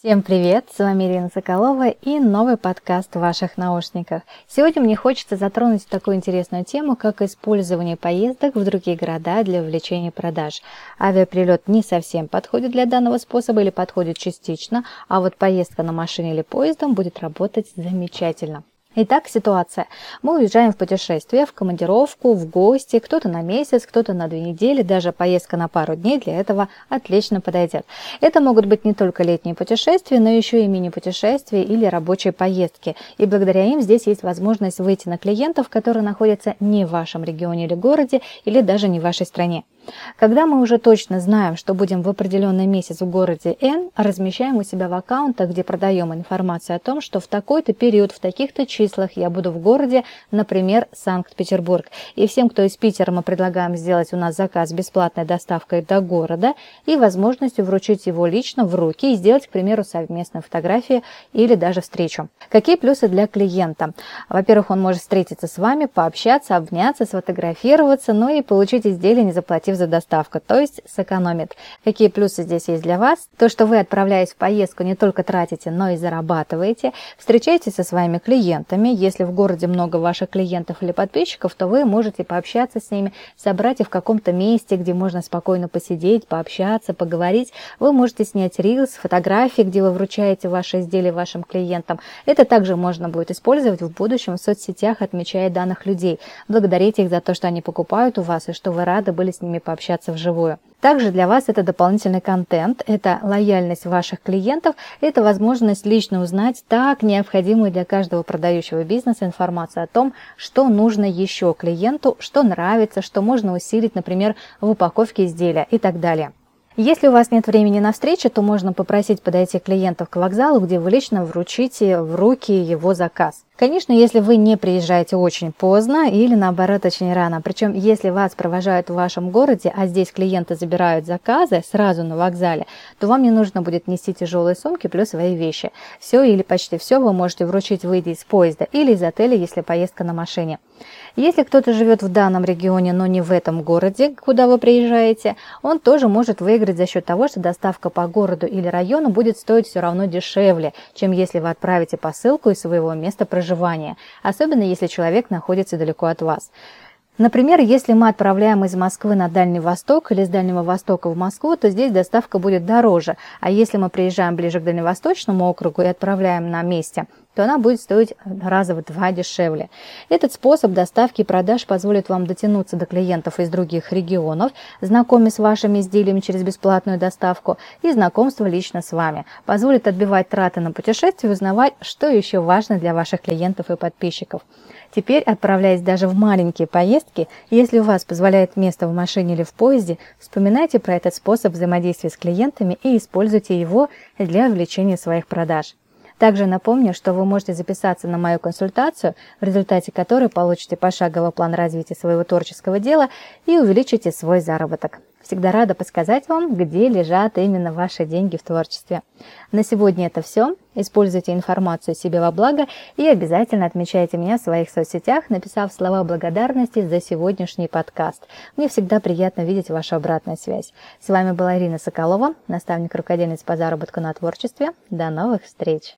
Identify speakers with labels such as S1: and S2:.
S1: Всем привет! С вами Ирина Соколова и новый подкаст в ваших наушниках. Сегодня мне хочется затронуть такую интересную тему, как использование поездок в другие города для увеличения продаж. Авиаперелет не совсем подходит для данного способа или подходит частично, а вот поездка на машине или поездом будет работать замечательно. Итак, ситуация. Мы уезжаем в путешествие, в командировку, в гости, кто-то на месяц, кто-то на 2 недели, даже поездка на пару дней для этого отлично подойдет. Это могут быть не только летние путешествия, но еще и мини-путешествия или рабочие поездки. И благодаря им здесь есть возможность выйти на клиентов, которые находятся не в вашем регионе или городе, или даже не в вашей стране. Когда мы уже точно знаем, что будем в определенный месяц в городе N, размещаем у себя в аккаунтах, где продаем информацию о том, что в такой-то период, в таких-то числах я буду в городе, например, Санкт-Петербург. И всем, кто из Питера, мы предлагаем сделать у нас заказ с бесплатной доставкой до города и возможностью вручить его лично в руки и сделать, к примеру, совместную фотографию или даже встречу. Какие плюсы для клиента? Во-первых, он может встретиться с вами, пообщаться, обняться, сфотографироваться, но и получить изделие, не заплатив за доставку, то есть сэкономит. Какие плюсы здесь есть для вас? То, что вы, отправляясь в поездку, не только тратите, но и зарабатываете, встречаетесь со своими клиентами. Если в городе много ваших клиентов или подписчиков, то вы можете пообщаться с ними, собрать их в каком-то месте, где можно спокойно посидеть, пообщаться, поговорить. Вы можете снять рилс, фотографии, где вы вручаете ваши изделия вашим клиентам. Это также можно будет использовать в будущем в соцсетях, отмечая данных людей, благодарить их за то, что они покупают у вас и что вы рады были с ними пообщаться вживую. Также для вас это дополнительный контент, это лояльность ваших клиентов, это возможность лично узнать так необходимую для каждого продающего бизнеса информацию о том, что нужно еще клиенту, что нравится, что можно усилить, например, в упаковке изделия и так далее. Если у вас нет времени на встречу, то можно попросить подойти клиентов к вокзалу, где вы лично вручите в руки его заказ. Конечно, если вы не приезжаете очень поздно или наоборот очень рано, причем если вас провожают в вашем городе, а здесь клиенты забирают заказы сразу на вокзале, то вам не нужно будет нести тяжелые сумки плюс свои вещи. Все или почти все вы можете вручить, выйдя из поезда или из отеля, если поездка на машине. Если кто-то живет в данном регионе, но не в этом городе, куда вы приезжаете, он тоже может выиграть за счет того, что доставка по городу или району будет стоить все равно дешевле, чем если вы отправите посылку из своего места проживания, особенно если человек находится далеко от вас. Например, если мы отправляем из Москвы на Дальний Восток или с Дальнего Востока в Москву, то здесь доставка будет дороже, а если мы приезжаем ближе к Дальневосточному округу и отправляем на месте, то она будет стоить раза в 2 дешевле. Этот способ доставки и продаж позволит вам дотянуться до клиентов из других регионов, знакомясь с вашими изделиями через бесплатную доставку и знакомство лично с вами. Позволит отбивать траты на путешествия и узнавать, что еще важно для ваших клиентов и подписчиков. Теперь, отправляясь даже в маленькие поездки, если у вас позволяет место в машине или в поезде, вспоминайте про этот способ взаимодействия с клиентами и используйте его для увеличения своих продаж. Также напомню, что вы можете записаться на мою консультацию, в результате которой получите пошаговый план развития своего творческого дела и увеличите свой заработок. Всегда рада подсказать вам, где лежат именно ваши деньги в творчестве. На сегодня это все. Используйте информацию себе во благо и обязательно отмечайте меня в своих соцсетях, написав слова благодарности за сегодняшний подкаст. Мне всегда приятно видеть вашу обратную связь. С вами была Ирина Соколова, наставник-рукодельниц по заработку на творчестве. До новых встреч!